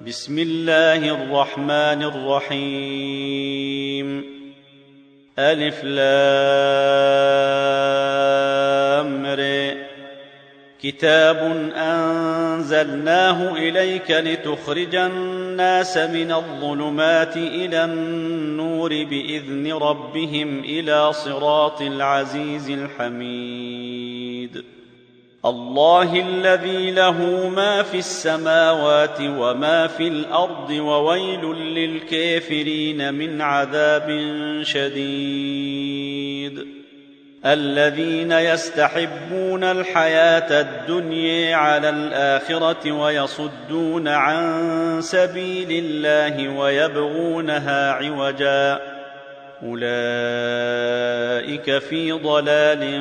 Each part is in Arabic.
بسم الله الرحمن الرحيم. ألف لام ر. كتاب أنزلناه إليك لتخرج الناس من الظلمات إلى النور بإذن ربهم إلى صراط العزيز الحميد. الله الذي له ما في السماوات وما في الأرض وويل للكافرين من عذاب شديد. الذين يستحبون الحياة الدنيا على الآخرة ويصدون عن سبيل الله ويبغونها عوجا أولئك في ضلال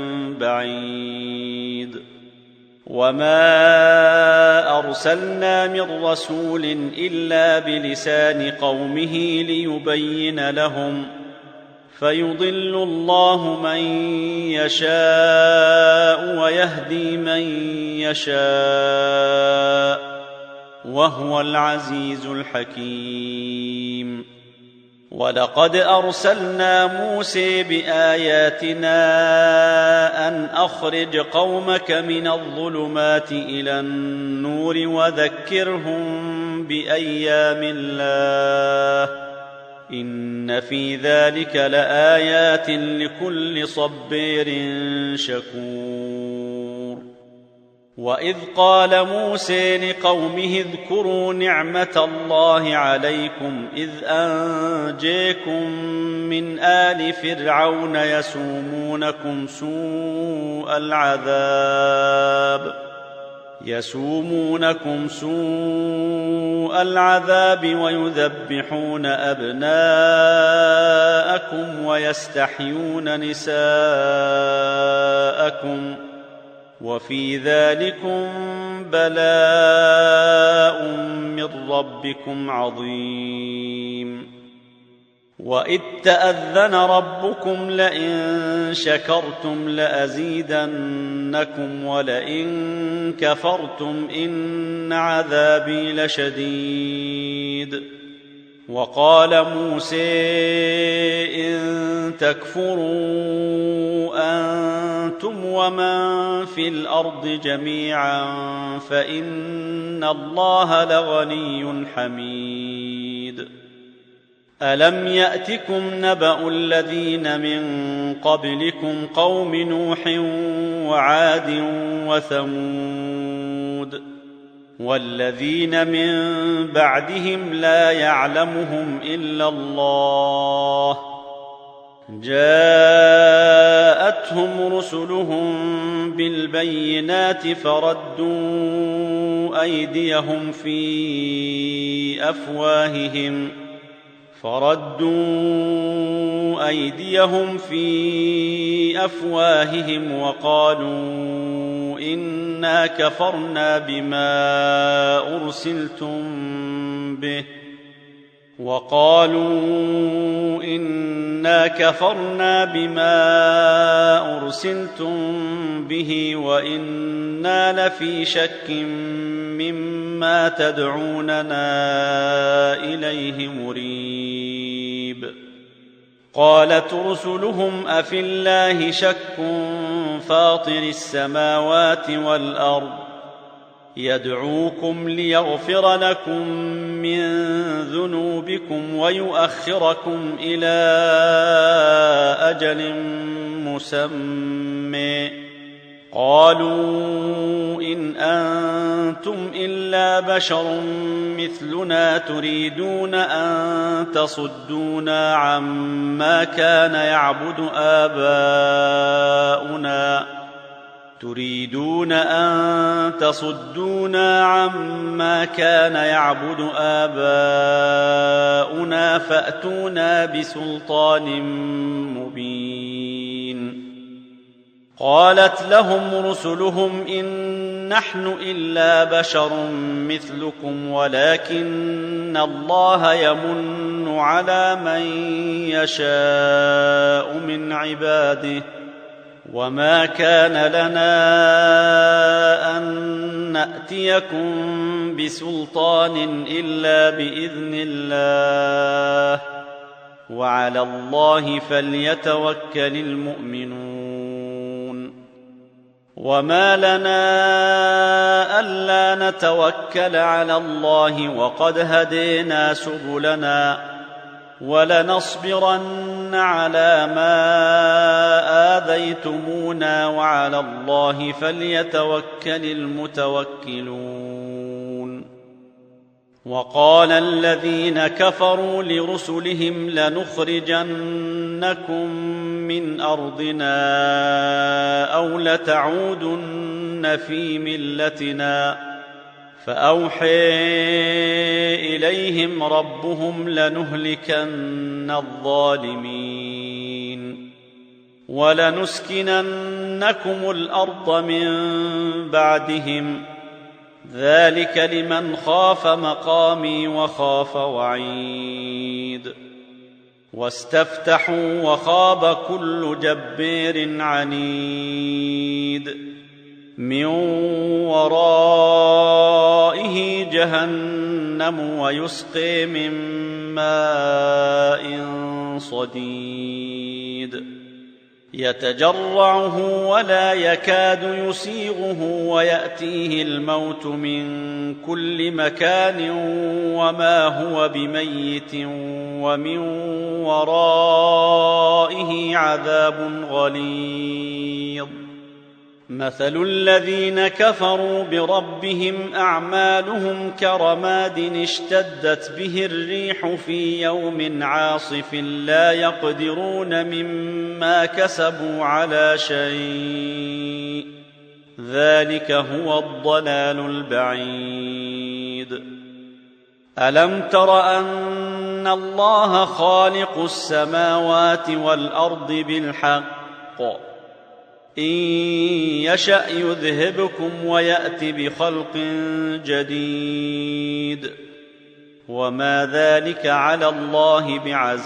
بعيد. وما أرسلنا من رسول إلا بلسان قومه ليبين لهم فيضل الله من يشاء ويهدي من يشاء وهو العزيز الحكيم. ولقد أرسلنا موسى بآياتنا أن أخرج قومك من الظلمات إلى النور وذكرهم بأيام الله إن في ذلك لآيات لكل صبير شكور. وإذ قال موسى لقومه اذكروا نعمة الله عليكم إذ أنجيكم من آل فرعون يسومونكم سوء العذاب ويذبحون أبناءكم ويستحيون نساءكم وفي ذلكم بلاء من ربكم عظيم. وإذ تأذن ربكم لئن شكرتم لأزيدنكم ولئن كفرتم إن عذابي لشديد. وقال موسى إن تكفروا أنتم ومن في الأرض جميعا فإن الله لغني حميد. ألم يأتكم نبأ الذين من قبلكم قوم نوح وعاد وثمود والذين من بعدهم لا يعلمهم إلا الله جاءتهم رسلهم بالبينات فردوا أيديهم في أفواههم وقالوا إنا كفرنا بما أرسلتم به وإنا لفي شك مما تدعوننا إليه مريب. قالت رسلهم أفي الله شك فاطر السماوات والأرض يدعوكم ليغفر لكم من ذنوبكم ويؤخركم إلى أجل مسمى قالوا إن أنتم إلا بشر مثلنا تريدون أن تصدونا عما كان يعبد آباؤنا فأتونا بسلطان مبين. قالت لهم رسلهم إن نحن إلا بشر مثلكم ولكن الله يمن على من يشاء من عباده وما كان لنا أن نأتيكم بسلطان إلا بإذن الله وعلى الله فليتوكل المؤمنون وما لنا ألا نتوكل على الله وقد هدينا سبلنا ولنصبرن على ما آذيتمونا وعلى الله فليتوكل المتوكلون وقال الذين كفروا لرسلهم لنخرجنكم من أرضنا أو لتعودن في ملتنا فأوحى إليهم ربهم لنهلكن الظالمين ولنسكننكم الأرض من بعدهم ذلك لمن خاف مقامي وخاف وعيد واستفتحوا وخاب كل جبار عنيد من ورائه جهنم ويسقي من ماء صديد يتجرعه ولا يكاد يسيغه ويأتيه الموت من كل مكان وما هو بميت ومن ورائه عذاب غليظ مثل الذين كفروا بربهم أعمالهم كرماد اشتدت به الريح في يوم عاصف لا يقدرون مما كسبوا على شيء ذلك هو الضلال البعيد ألم تر أن الله خالق السماوات والأرض بالحق إن يشأ يذهبكم ويأت بخلق جديد وما ذلك على الله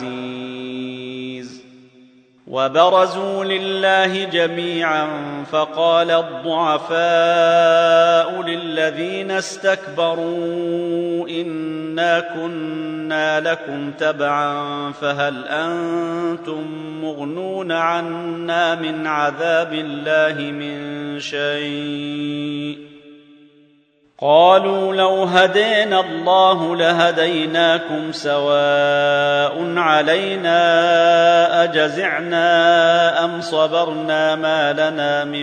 بعزيز وبرزوا لله جميعا فقال الضعفاء للذين استكبروا إنا كنا لكم تبعا فهل أنتم مغنون عنا من عذاب الله من شيء قالوا لو هدينا الله لهديناكم سواء علينا أجزعنا أم صبرنا ما لنا من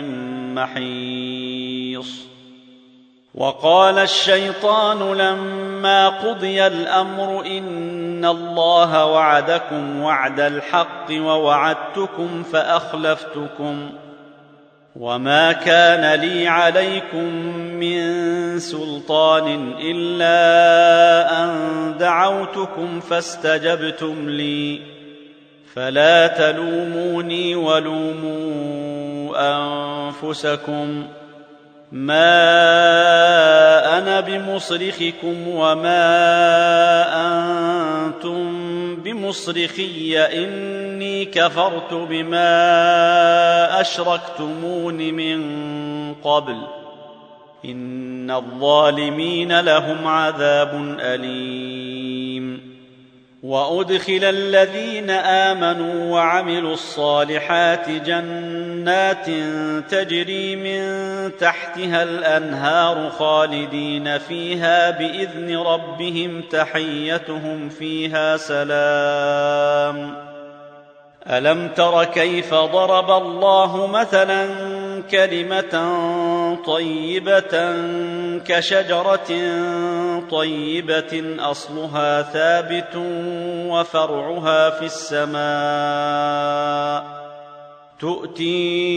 محيص وقال الشيطان لما قضي الأمر إن الله وعدكم وعد الحق ووعدتكم فأخلفتكم وما كان لي عليكم من سلطان إلا أن دعوتكم فاستجبتم لي فلا تلوموني ولوموا أنفسكم ما أنا بمصرخكم وما أنتم بمصرخي إني كفرت بما أشركتمون من قبل إن الظالمين لهم عذاب أليم وأدخل الذين آمنوا وعملوا الصالحات جنات تجري من تحتها الأنهار خالدين فيها بإذن ربهم تحيتهم فيها سلام ألم تر كيف ضرب الله مثلا كلمة طيبة كشجرة طيبة أصلها ثابت وفرعها في السماء تؤتي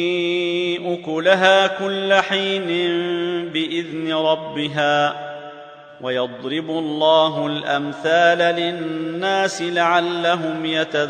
أكلها كل حين بإذن ربها ويضرب الله الأمثال للناس لعلهم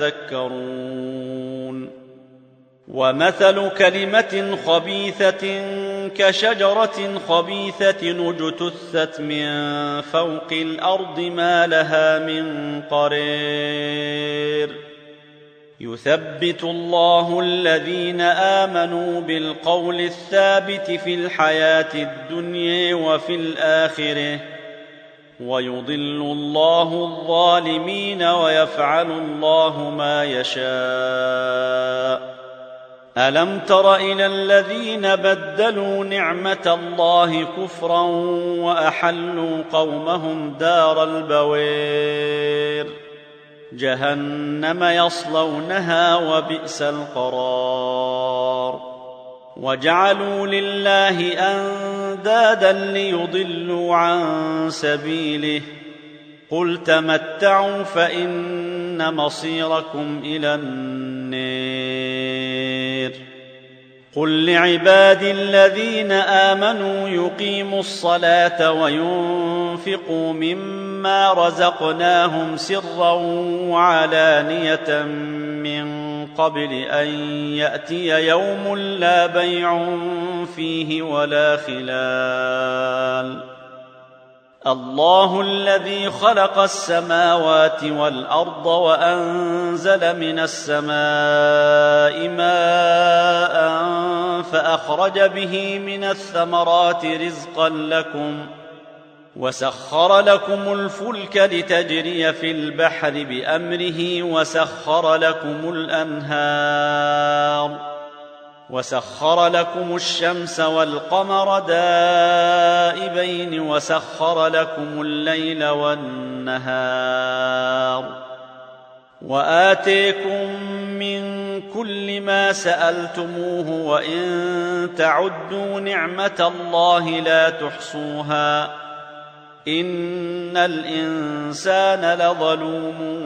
يتذكرون ومثل كلمة خبيثة كشجرة خبيثة اجتثت من فوق الأرض ما لها من قرير يثبت الله الذين آمنوا بالقول الثابت في الحياة الدنيا وفي الآخرة، ويضل الله الظالمين ويفعل الله ما يشاء. ألم تر إلى الذين بدلوا نعمة الله كفرا وأحلوا قومهم دار البوير جهنم يصلونها وبئس القرار. وجعلوا لله أندادا ليضلوا عن سبيله، قل تمتعوا فإن مصيركم إلى النار. قل لعبادي الذين آمنوا يقيموا الصلاة وينفقوا مما رزقناهم سرا وعلانية من قبل أن يأتي يوم لا بيع فيه ولا خلال. الله الذي خلق السماوات والأرض وأنزل من السماء ماء فأخرج به من الثمرات رزقا لكم، وسخر لكم الفلك لتجري في البحر بأمره، وسخر لكم الأنهار، وسخر لكم الشمس والقمر دائبين، وسخر لكم الليل والنهار، وآتيكم من كل ما سألتموه، وإن تعدوا نعمة الله لا تحصوها، إن الإنسان لظلوم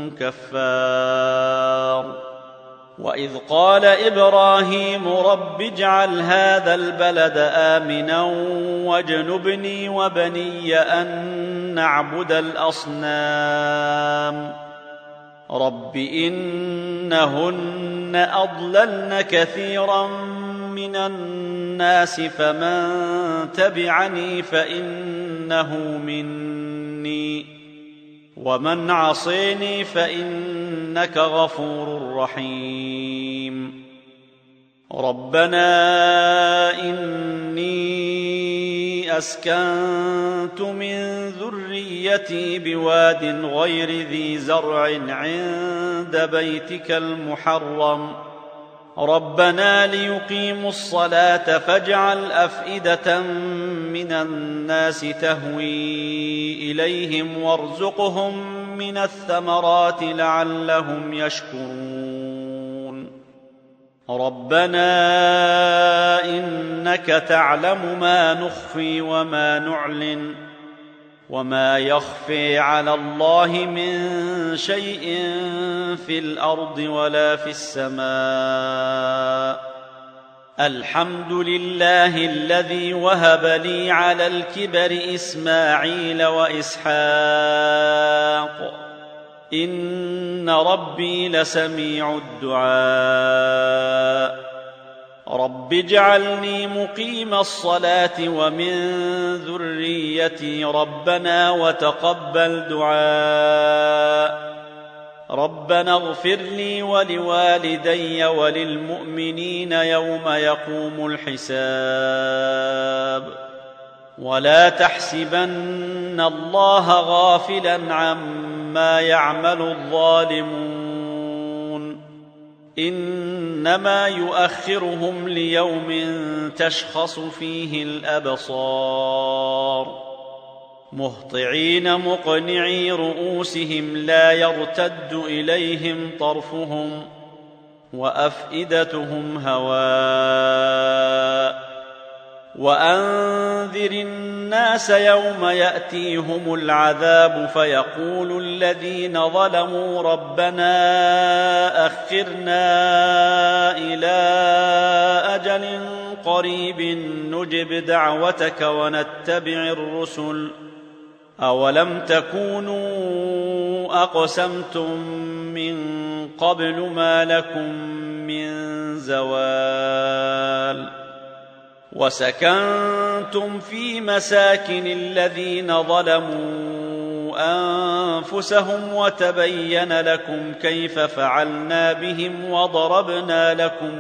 كفار. وإذ قال إبراهيم رب اجعل هذا البلد آمنا واجنبني وبني أن نعبد الأصنام رب إنهن أضللن كثيرا من الناس فمن تبعني فإنه مني ومن عصيني فإنك غفور رحيم. ربنا إني أسكنت من ذريتي بواد غير ذي زرع عند بيتك المحرم ربنا ليقيموا الصلاة فاجعل أفئدة من الناس تهوي إليهم وارزقهم من الثمرات لعلهم يشكرون. ربنا إنك تعلم ما نخفي وما نعلن وما يخفي على الله من شيء في الأرض ولا في السماء. الحمد لله الذي وهب لي على الكبر إسماعيل وإسحاق إن ربي لسميع الدعاء. رب اجعلني مقيم الصلاة ومن ذريتي ربنا وتقبل دعاء. ربنا اغفر لي ولوالدي وللمؤمنين يوم يقوم الحساب. ولا تحسبن الله غافلا عما يعمل الظالمون إنما يؤخرهم ليوم تشخص فيه الأبصار مهطعين مقنعي رؤوسهم لا يرتد إليهم طرفهم وأفئدتهم هواء. وأنذر الناس يوم يأتيهم العذاب فيقول الذين ظلموا ربنا أخرنا إلى أجل قريب نجب دعوتك ونتبع الرسل أولم تكونوا أقسمتم من قبل ما لكم من زوال. وسكنتم في مساكن الذين ظلموا أنفسهم وتبين لكم كيف فعلنا بهم وضربنا لكم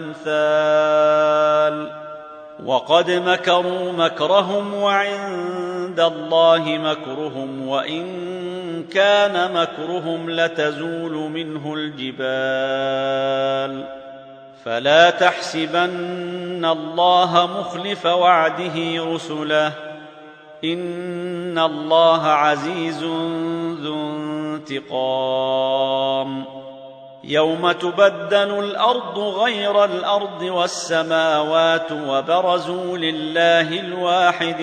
الأمثال وقد مكروا مكرهم وعند الله مكرهم وإن كان مكرهم لتزول منه الجبال فلا تحسبن الله مخلف وعده رسله إن الله عزيز ذو انتقام يوم تبدل الأرض غير الأرض والسماوات وبرزوا لله الواحد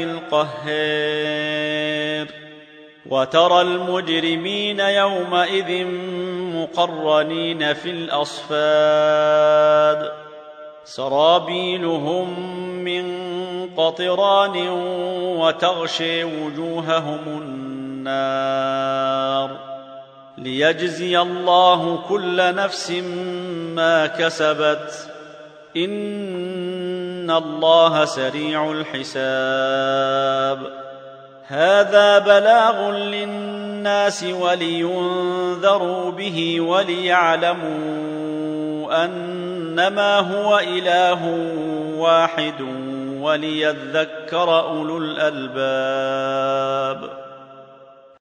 القهار وترى المجرمين يومئذ مقرنين في الأصفاد سرابيلهم من قطران وتغشي وجوههم النار ليجزي الله كل نفس ما كسبت إن الله سريع الحساب هذا بلاغ للناس ولينذروا به وليعلموا أنما هو إله واحد وليذكر أولو الألباب